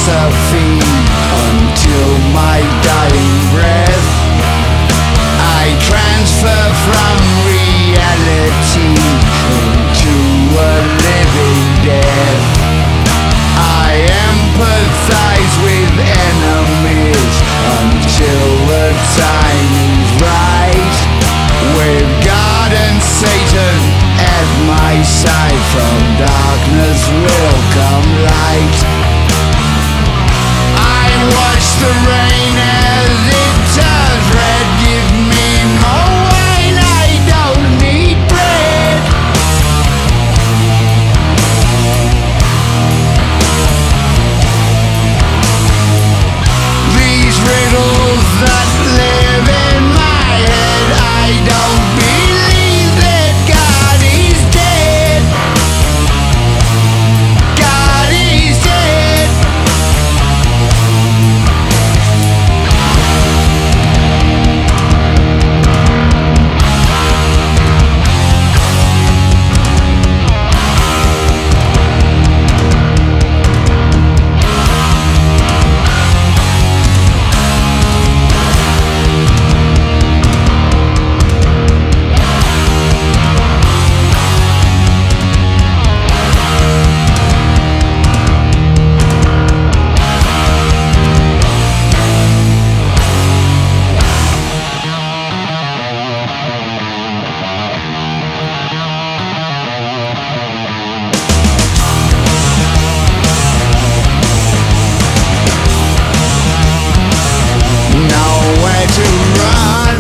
philosophy until my dying breath. I transfer from reality into a living death. I empathize with enemies until the time is right. With God and Satan at my side, from darkness will come light. I watch the rain as it turns red. Give me more wine, I don't need bread. These riddles that live in my head, I don't believe that God is dead. God is dead. Nowhere to run,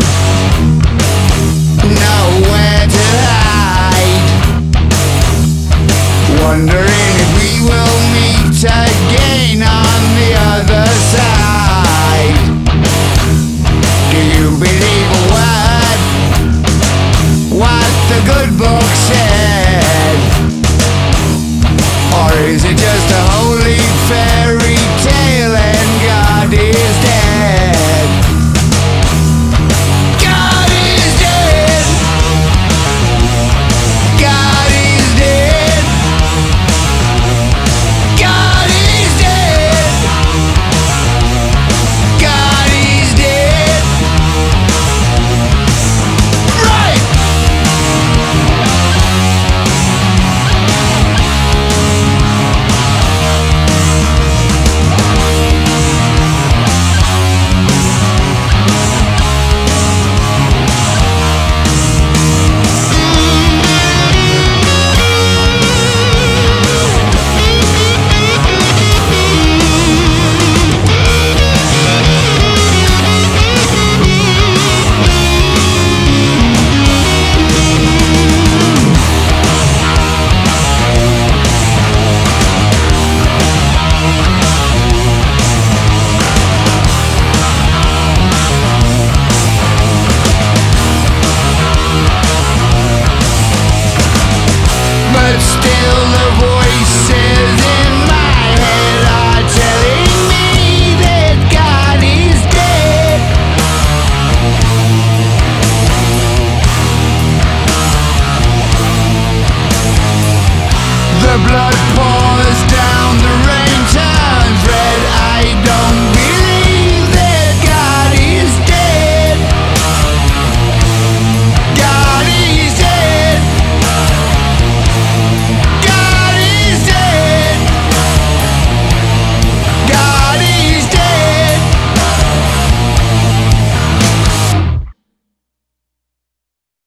nowhere to hide. Wondering if we will meet again on the other side. Do you believe a word what the good book said? Or is it just a holy fairy tale and God is dead? God is dead. God is dead. God is dead. God is dead. Right. But still the voices in my head are telling me that God is dead. The blood pours down the